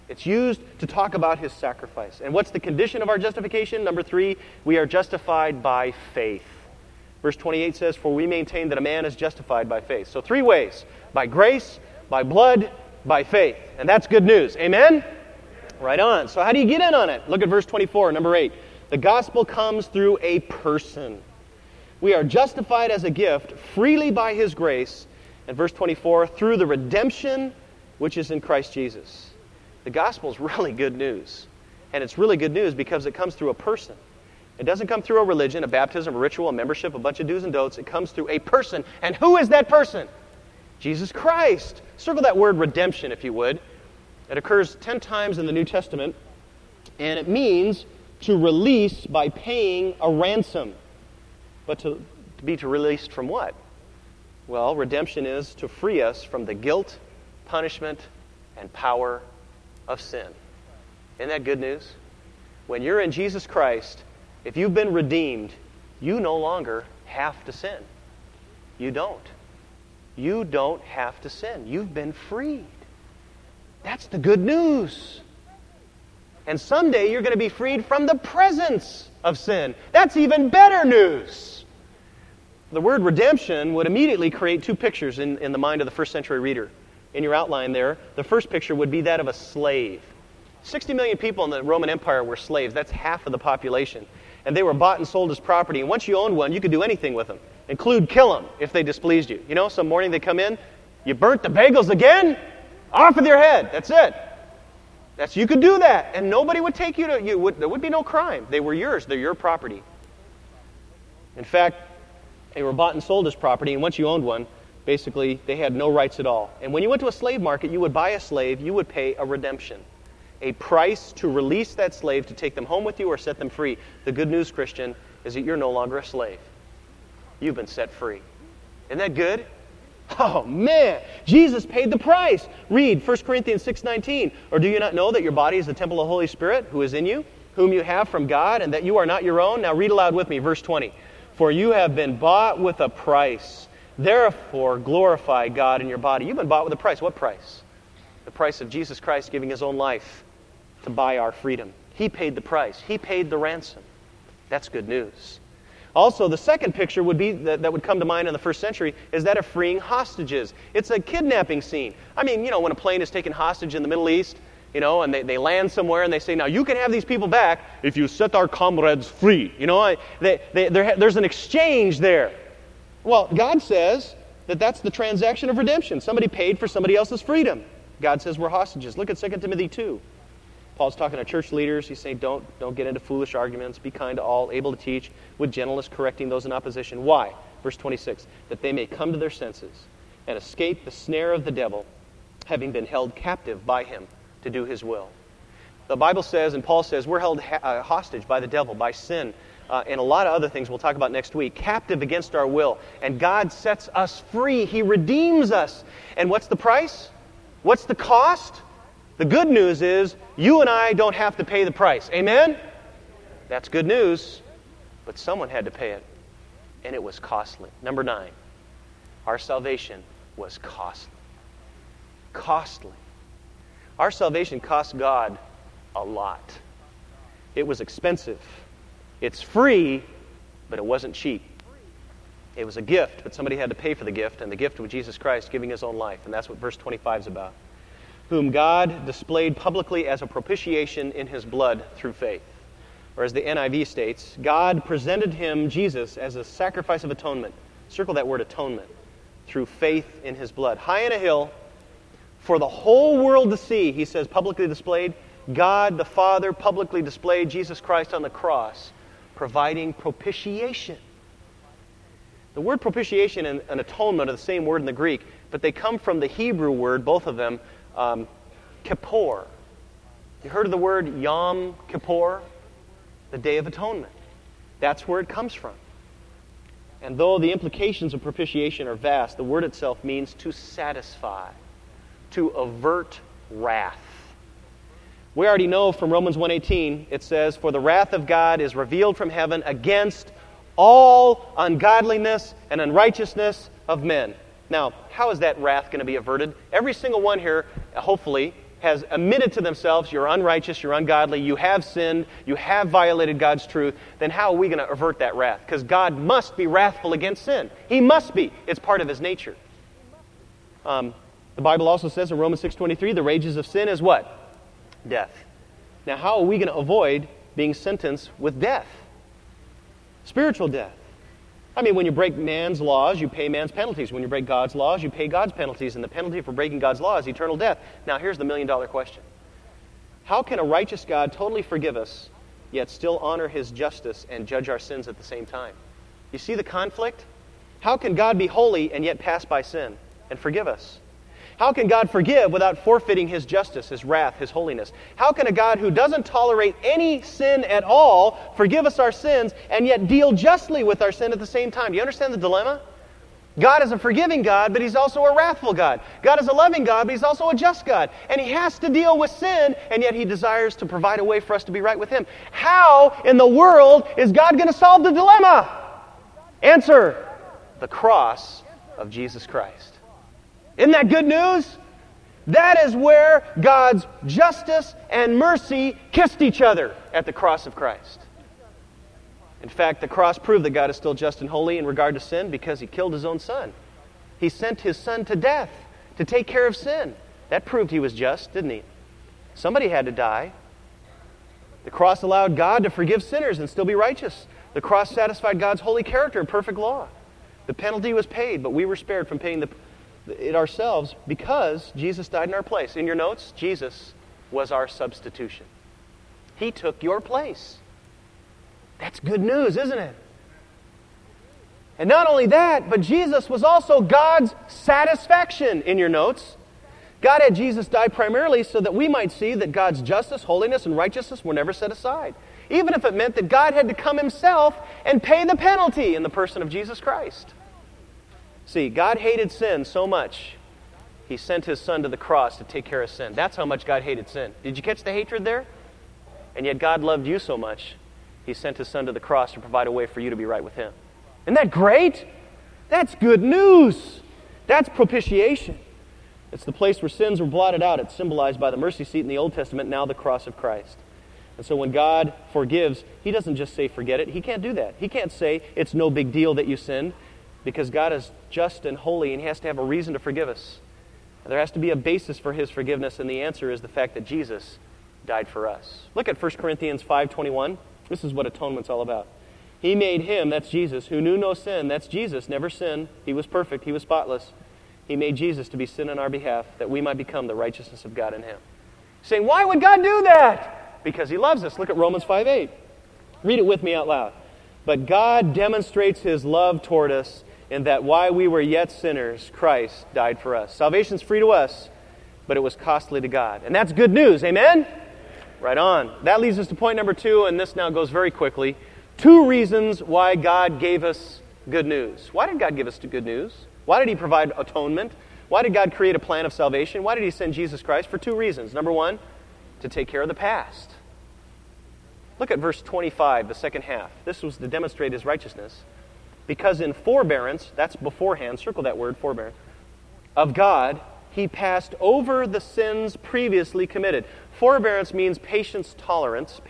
Speaker 1: It's used to talk about his sacrifice. And what's the condition of our justification? Number 3, we are justified by faith. Verse 28 says, for we maintain that a man is justified by faith. So 3 ways: by grace, by blood, by faith. And that's good news. Amen? Right on. So how do you get in on it? Look at verse 24, number 8. The gospel comes through a person. We are justified as a gift freely by his grace. And verse 24, through the redemption which is in Christ Jesus. The gospel is really good news. And it's really good news because it comes through a person. It doesn't come through a religion, a baptism, a ritual, a membership, a bunch of do's and don'ts. It comes through a person. And who is that person? Jesus Christ. Circle that word redemption, if you would. It occurs 10 times in the New Testament. And it means to release by paying a ransom. But to be released from what? Well, redemption is to free us from the guilt, punishment, and power of sin. Isn't that good news? When you're in Jesus Christ, if you've been redeemed, you no longer have to sin. You don't. You don't have to sin. You've been freed. That's the good news. And someday you're going to be freed from the presence of sin. That's even better news. The word redemption would immediately create 2 pictures in the mind of the first century reader. In your outline there, the first picture would be that of a slave. 60 million people in the Roman Empire were slaves. That's half of the population. And they were bought and sold as property. And once you owned one, you could do anything with them, include kill them if they displeased you. You know, some morning they come in, you burnt the bagels again? Off with your head. That's it. You could do that. And nobody would take you to, there would be no crime. They were yours. They're your property. In fact, they were bought and sold as property. And once you owned one, basically, they had no rights at all. And when you went to a slave market, you would buy a slave, you would pay a redemption. A price to release that slave, to take them home with you or set them free. The good news, Christian, is that you're no longer a slave. You've been set free. Isn't that good? Oh, man. Jesus paid the price. Read 1 Corinthians 6:19. Or do you not know that your body is the temple of the Holy Spirit who is in you, whom you have from God, and that you are not your own? Now read aloud with me, verse 20. For you have been bought with a price. Therefore, glorify God in your body. You've been bought with a price. What price? The price of Jesus Christ giving his own life to buy our freedom. He paid the price. He paid the ransom. That's good news. Also, the second picture would be that would come to mind in the first century is that of freeing hostages. It's a kidnapping scene. I mean, you know, when a plane is taken hostage in the Middle East, you know, and they land somewhere and they say, now you can have these people back if you set our comrades free. You know, there's an exchange there. Well, God says that that's the transaction of redemption. Somebody paid for somebody else's freedom. God says we're hostages. Look at 2 Timothy 2. Paul's talking to church leaders. He's saying, don't get into foolish arguments. Be kind to all, able to teach, with gentleness correcting those in opposition. Why? Verse 26, that they may come to their senses and escape the snare of the devil, having been held captive by him to do his will. The Bible says, and Paul says, we're held hostage by the devil, by sin, and a lot of other things we'll talk about next week, captive against our will. And God sets us free. He redeems us. And what's the price? What's the cost? The good news is you and I don't have to pay the price. Amen? That's good news. But someone had to pay it. And it was costly. Number 9. Our salvation was costly. Costly. Our salvation cost God a lot. It was expensive. It's free, but it wasn't cheap. It was a gift, but somebody had to pay for the gift, and the gift was Jesus Christ giving his own life. And that's what verse 25 is about. Whom God displayed publicly as a propitiation in his blood through faith. Or as the NIV states, God presented him, Jesus, as a sacrifice of atonement. Circle that word atonement. Through faith in his blood. High in a hill, for the whole world to see, he says, publicly displayed, God the Father publicly displayed Jesus Christ on the cross, providing propitiation. The word propitiation and atonement are the same word in the Greek, but they come from the Hebrew word, both of them, Kippur. You heard of the word Yom Kippur? The Day of Atonement. That's where it comes from. And though the implications of propitiation are vast, the word itself means to satisfy, to avert wrath. We already know from Romans 1:18, it says, for the wrath of God is revealed from heaven against all ungodliness and unrighteousness of men. Now, how is that wrath going to be averted? Every single one here, hopefully, has admitted to themselves, you're unrighteous, you're ungodly, you have sinned, you have violated God's truth, then how are we going to avert that wrath? Because God must be wrathful against sin. He must be. It's part of His nature. The Bible also says in Romans 6:23, the wages of sin is what? Death. Now, how are we going to avoid being sentenced with death? Spiritual death. I mean, when you break man's laws, you pay man's penalties. When you break God's laws, you pay God's penalties. And the penalty for breaking God's law is eternal death. Now, here's the million-dollar question. How can a righteous God totally forgive us, yet still honor His justice and judge our sins at the same time? You see the conflict? How can God be holy and yet pass by sin and forgive us? How can God forgive without forfeiting His justice, His wrath, His holiness? How can a God who doesn't tolerate any sin at all forgive us our sins and yet deal justly with our sin at the same time? Do you understand the dilemma? God is a forgiving God, but He's also a wrathful God. God is a loving God, but He's also a just God. And He has to deal with sin, and yet He desires to provide a way for us to be right with Him. How in the world is God going to solve the dilemma? Answer: the cross of Jesus Christ. Isn't that good news? That is where God's justice and mercy kissed each other, at the cross of Christ. In fact, the cross proved that God is still just and holy in regard to sin because He killed His own Son. He sent His Son to death to take care of sin. That proved He was just, didn't He? Somebody had to die. The cross allowed God to forgive sinners and still be righteous. The cross satisfied God's holy character and perfect law. The penalty was paid, but we were spared from paying it ourselves because Jesus died in our place. In your notes, Jesus was our substitution. He took your place. That's good news, isn't it? And not only that, but Jesus was also God's satisfaction. In your notes, God had Jesus die primarily so that we might see that God's justice, holiness, and righteousness were never set aside, even if it meant that God had to come Himself and pay the penalty in the person of Jesus Christ. See, God hated sin so much, He sent His Son to the cross to take care of sin. That's how much God hated sin. Did you catch the hatred there? And yet God loved you so much, He sent His Son to the cross to provide a way for you to be right with Him. Isn't that great? That's good news. That's propitiation. It's the place where sins were blotted out. It's symbolized by the mercy seat in the Old Testament, now the cross of Christ. And so when God forgives, He doesn't just say forget it. He can't do that. He can't say it's no big deal that you sinned, because God is just and holy, and He has to have a reason to forgive us. And there has to be a basis for His forgiveness, and the answer is the fact that Jesus died for us. Look at 1 Corinthians 5:21. This is what atonement's all about. He made Him, that's Jesus, who knew no sin. That's Jesus, never sinned. He was perfect. He was spotless. He made Jesus to be sin on our behalf, that we might become the righteousness of God in Him. Saying, why would God do that? Because He loves us. Look at Romans 5:8. Read it with me out loud. But God demonstrates His love toward us in that while we were yet sinners, Christ died for us. Salvation's free to us, but it was costly to God. And that's good news. Amen? Right on. That leads us to point number 2, and this now goes very quickly. 2 reasons why God gave us good news. Why did God give us good news? Why did He provide atonement? Why did God create a plan of salvation? Why did He send Jesus Christ? For 2 reasons. Number 1, to take care of the past. Look at verse 25, the second half. This was to demonstrate His righteousness. Because in forbearance, that's beforehand, circle that word, forbearance, of God, He passed over the sins previously committed. Forbearance means patient tolerance.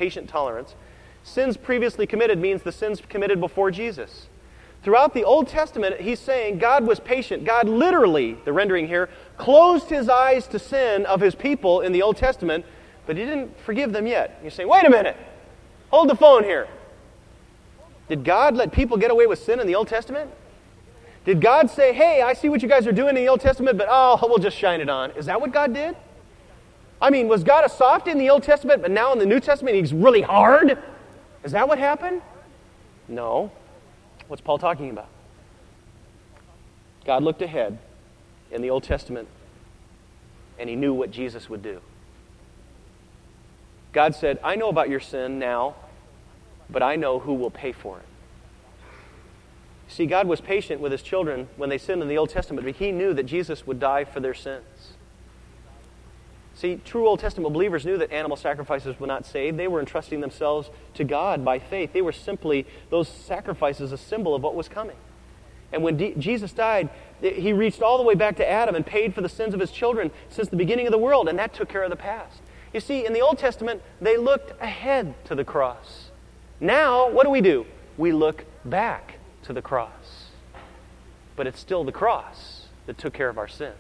Speaker 1: Sins previously committed means the sins committed before Jesus. Throughout the Old Testament, He's saying God was patient. God literally, the rendering here, closed His eyes to sin of His people in the Old Testament, but He didn't forgive them yet. You're saying, wait a minute, hold the phone here. Did God let people get away with sin in the Old Testament? Did God say, hey, I see what you guys are doing in the Old Testament, but we'll just shine it on? Is that what God did? I mean, was God a softy in the Old Testament, but now in the New Testament He's really hard? Is that what happened? No. What's Paul talking about? God looked ahead in the Old Testament, and He knew what Jesus would do. God said, I know about your sin now, but I know who will pay for it. See, God was patient with His children when they sinned in the Old Testament, but He knew that Jesus would die for their sins. See, true Old Testament believers knew that animal sacrifices would not save. They were entrusting themselves to God by faith. They were simply, those sacrifices, a symbol of what was coming. And when Jesus died, he reached all the way back to Adam and paid for the sins of his children since the beginning of the world, and that took care of the past. You see, in the Old Testament, they looked ahead to the cross. Now, what do? We look back to the cross. But it's still the cross that took care of our sins.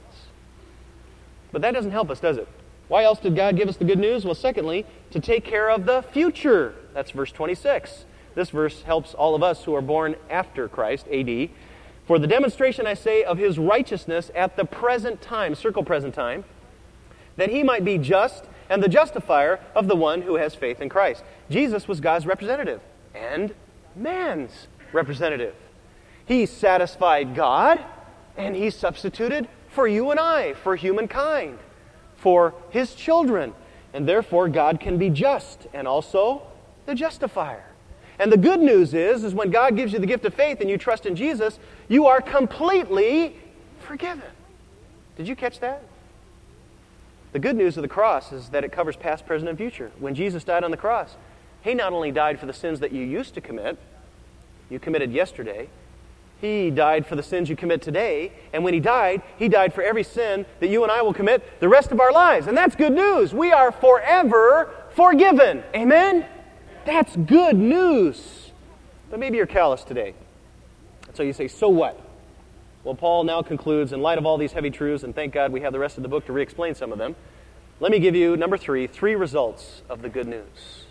Speaker 1: But that doesn't help us, does it? Why else did God give us the good news? Well, secondly, to take care of the future. That's verse 26. This verse helps all of us who are born after Christ, AD. For the demonstration, I say, of his righteousness at the present time, circle present time, that he might be just and the justifier of the one who has faith in Christ. Jesus was God's representative and man's representative. He satisfied God, and he substituted for you and I, for humankind, for his children. And therefore, God can be just and also the justifier. And the good news is when God gives you the gift of faith and you trust in Jesus, you are completely forgiven. Did you catch that? The good news of the cross is that it covers past, present, and future. When Jesus died on the cross, he not only died for the sins that you used to commit, you committed yesterday, he died for the sins you commit today, and when he died for every sin that you and I will commit the rest of our lives. And that's good news. We are forever forgiven. Amen? That's good news. But maybe you're callous today. So you say, so what? Well, Paul now concludes, in light of all these heavy truths, and thank God we have the rest of the book to re-explain some of them, let me give you, number 3, 3 results of the good news.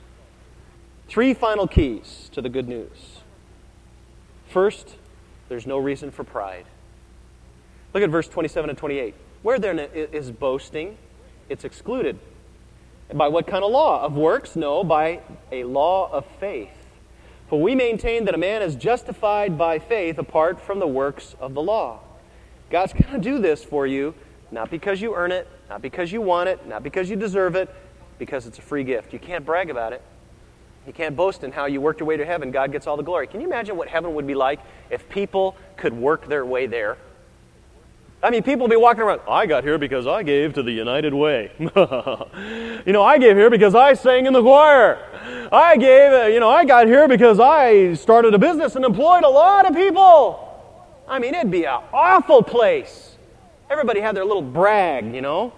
Speaker 1: 3 final keys to the good news. First, there's no reason for pride. Look at verse 27 and 28. Where then is boasting? It's excluded. By what kind of law? Of works? No, by a law of faith. For we maintain that a man is justified by faith apart from the works of the law. God's going to do this for you, not because you earn it, not because you want it, not because you deserve it, because it's a free gift. You can't brag about it. You can't boast in how you worked your way to heaven. God gets all the glory. Can you imagine what heaven would be like if people could work their way there? I mean, people would be walking around, I got here because I gave to the United Way. I gave here because I sang in the choir. I got here because I started a business and employed a lot of people. I mean, it'd be an awful place. Everybody had their little brag,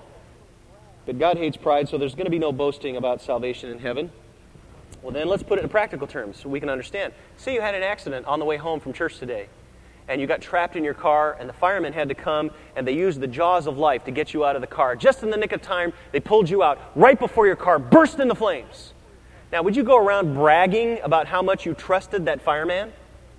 Speaker 1: But God hates pride, so there's going to be no boasting about salvation in heaven. Well, then let's put it in practical terms so we can understand. Say you had an accident on the way home from church today, and you got trapped in your car, and the firemen had to come, and they used the jaws of life to get you out of the car. Just in the nick of time, they pulled you out right before your car burst into flames. Now, would you go around bragging about how much you trusted that fireman?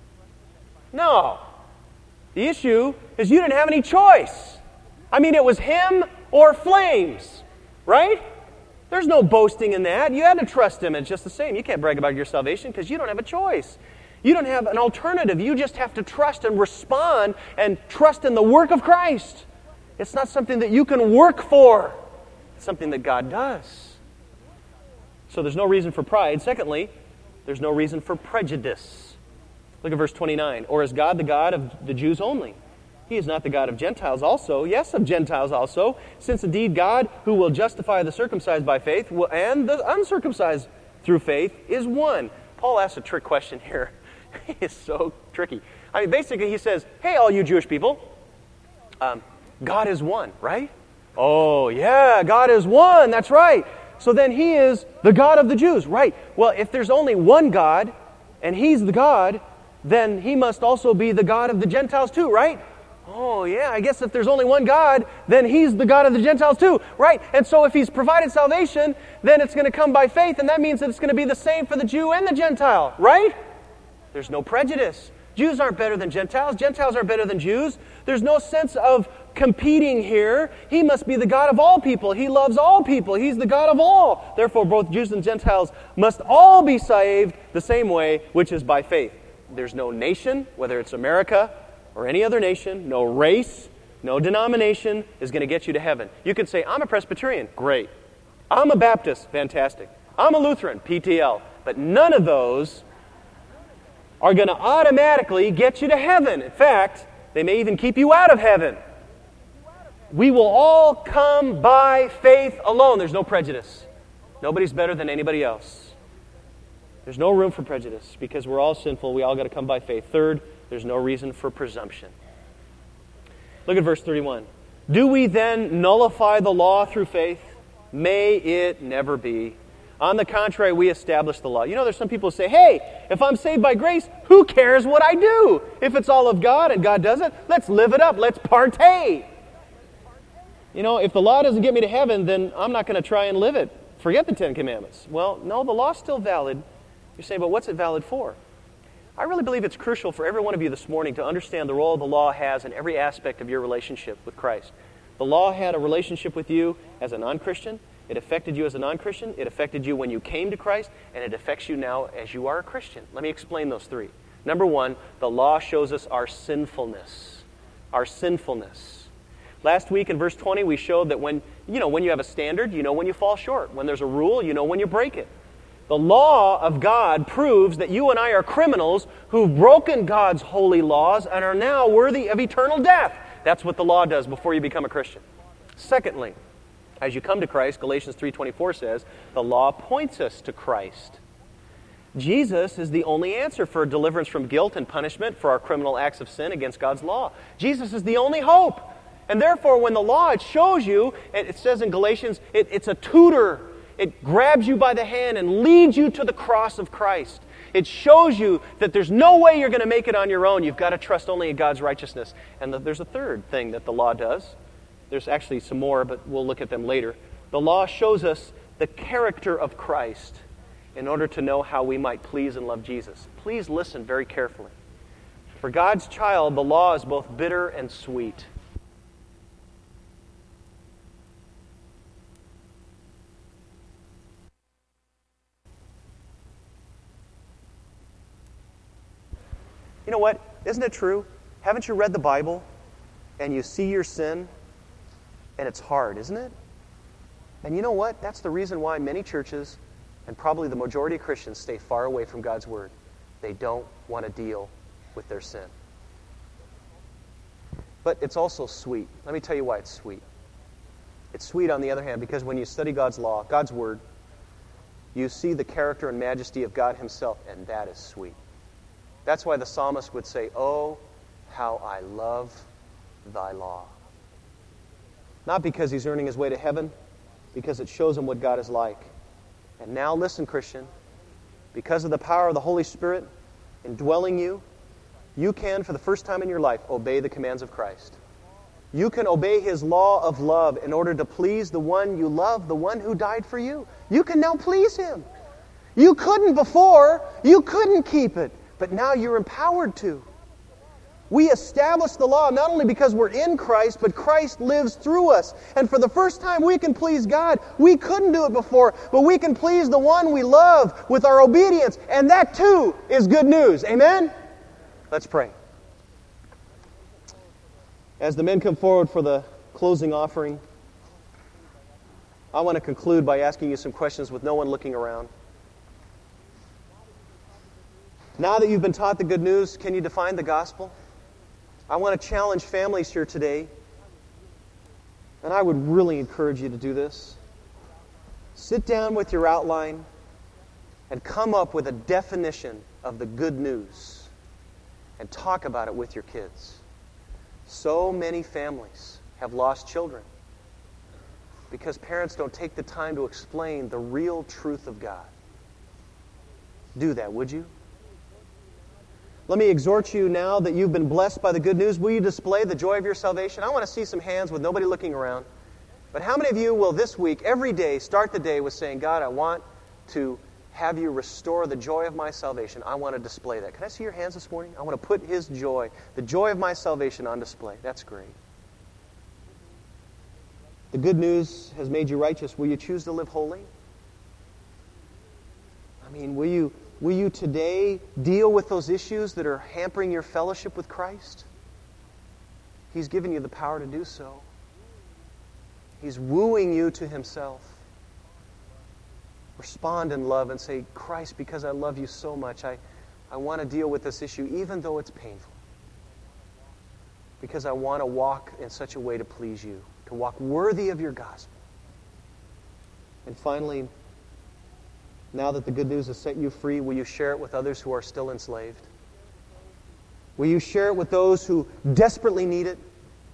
Speaker 1: No. The issue is you didn't have any choice. I mean, it was him or flames, right? There's no boasting in that. You had to trust him. It's just the same. You can't brag about your salvation because you don't have a choice. You don't have an alternative. You just have to trust and respond and trust in the work of Christ. It's not something that you can work for. It's something that God does. So there's no reason for pride. Secondly, there's no reason for prejudice. Look at verse 29. Or is God the God of the Jews only? He is not the God of Gentiles also. Yes, of Gentiles also. Since indeed God, who will justify the circumcised by faith and the uncircumcised through faith, is one. Paul asks a trick question here. It's so tricky. I mean, basically he says, hey, all you Jewish people, God is one, right? Oh, yeah, God is one. That's right. So then he is the God of the Jews, right? Well, if there's only one God, and he's the God, then he must also be the God of the Gentiles too, right? Oh, yeah, I guess if there's only one God, then he's the God of the Gentiles too, right? And so if he's provided salvation, then it's going to come by faith, and that means that it's going to be the same for the Jew and the Gentile, right? There's no prejudice. Jews aren't better than Gentiles. Gentiles aren't better than Jews. There's no sense of competing here. He must be the God of all people. He loves all people. He's the God of all. Therefore, both Jews and Gentiles must all be saved the same way, which is by faith. There's no nation, whether it's America or any other nation, no race, no denomination is going to get you to heaven. You can say, I'm a Presbyterian. Great. I'm a Baptist. Fantastic. I'm a Lutheran. PTL. But none of those are going to automatically get you to heaven. In fact, they may even keep you out of heaven. We will all come by faith alone. There's no prejudice. Nobody's better than anybody else. There's no room for prejudice because we're all sinful. We all got to come by faith. Third, there's no reason for presumption. Look at verse 31. Do we then nullify the law through faith? May it never be. On the contrary, we establish the law. You know, there's some people who say, hey, if I'm saved by grace, who cares what I do? If it's all of God and God does it, let's live it up. Let's partay. You know, if the law doesn't get me to heaven, then I'm not going to try and live it. Forget the Ten Commandments. Well, no, the law's still valid. You're saying, but what's it valid for? I really believe it's crucial for every one of you this morning to understand the role the law has in every aspect of your relationship with Christ. The law had a relationship with you as a non-Christian. It affected you as a non-Christian. It affected you when you came to Christ. And it affects you now as you are a Christian. Let me explain those three. Number one, the law shows us our sinfulness. Our sinfulness. Last week in verse 20, we showed that when you have a standard, you know when you fall short. When there's a rule, you know when you break it. The law of God proves that you and I are criminals who've broken God's holy laws and are now worthy of eternal death. That's what the law does before you become a Christian. Secondly, as you come to Christ, Galatians 3:24 says, the law points us to Christ. Jesus is the only answer for deliverance from guilt and punishment for our criminal acts of sin against God's law. Jesus is the only hope. And therefore, when the law, it shows you, it says in Galatians, it's a tutor. It grabs you by the hand and leads you to the cross of Christ. It shows you that there's no way you're going to make it on your own. You've got to trust only in God's righteousness. And there's a third thing that the law does. There's actually some more, but we'll look at them later. The law shows us the character of Christ in order to know how we might please and love Jesus. Please listen very carefully. For God's child, the law is both bitter and sweet. You know what? Isn't it true? Haven't you read the Bible and you see your sin and it's hard, isn't it? And you know what? That's the reason why many churches and probably the majority of Christians stay far away from God's Word. They don't want to deal with their sin. But it's also sweet. Let me tell you why it's sweet. It's sweet, on the other hand, because when you study God's law, God's Word, you see the character and majesty of God Himself, and that is sweet. That's why the psalmist would say, oh, how I love thy law. Not because he's earning his way to heaven, because it shows him what God is like. And now listen, Christian, because of the power of the Holy Spirit indwelling you, you can, for the first time in your life, obey the commands of Christ. You can obey His law of love in order to please the one you love, the one who died for you. You can now please Him. You couldn't before. You couldn't keep it. But now you're empowered to. We establish the law not only because we're in Christ, but Christ lives through us. And for the first time we can please God. We couldn't do it before, but we can please the one we love with our obedience. And that too is good news. Amen? Let's pray. As the men come forward for the closing offering, I want to conclude by asking you some questions with no one looking around. Now that you've been taught the good news, can you define the gospel? I want to challenge families here today, and I would really encourage you to do this. Sit down with your outline and come up with a definition of the good news and talk about it with your kids. So many families have lost children because parents don't take the time to explain the real truth of God. Do that, would you? Let me exhort you now that you've been blessed by the good news. Will you display the joy of your salvation? I want to see some hands with nobody looking around. But how many of you will this week, every day, start the day with saying, God, I want to have you restore the joy of my salvation. I want to display that. Can I see your hands this morning? I want to put His joy, the joy of my salvation, on display. That's great. The good news has made you righteous. Will you choose to live holy? I mean, will you today deal with those issues that are hampering your fellowship with Christ? He's given you the power to do so. He's wooing you to Himself. Respond in love and say, Christ, because I love you so much, I want to deal with this issue even though it's painful. Because I want to walk in such a way to please you, to walk worthy of your gospel. And finally, now that the good news has set you free, will you share it with others who are still enslaved? Will you share it with those who desperately need it?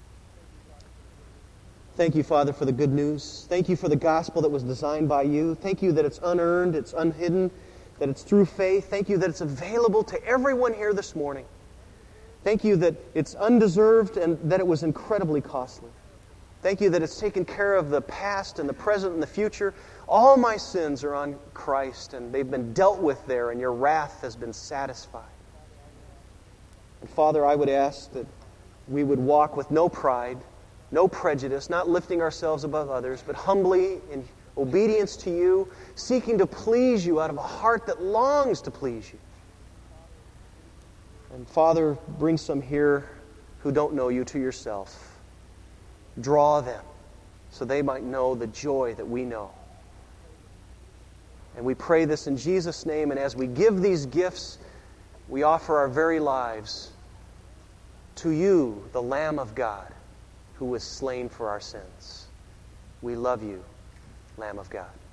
Speaker 1: Thank you, Father, for the good news. Thank you for the gospel that was designed by you. Thank you that it's unearned, it's unhidden, that it's through faith. Thank you that it's available to everyone here this morning. Thank you that it's undeserved and that it was incredibly costly. Thank you that it's taken care of the past and the present and the future. All my sins are on Christ, and they've been dealt with there, and your wrath has been satisfied. And Father, I would ask that we would walk with no pride, no prejudice, not lifting ourselves above others, but humbly in obedience to you, seeking to please you out of a heart that longs to please you. And Father, bring some here who don't know you to yourself. Draw them so they might know the joy that we know. And we pray this in Jesus' name, and as we give these gifts, we offer our very lives to you, the Lamb of God, who was slain for our sins. We love you, Lamb of God.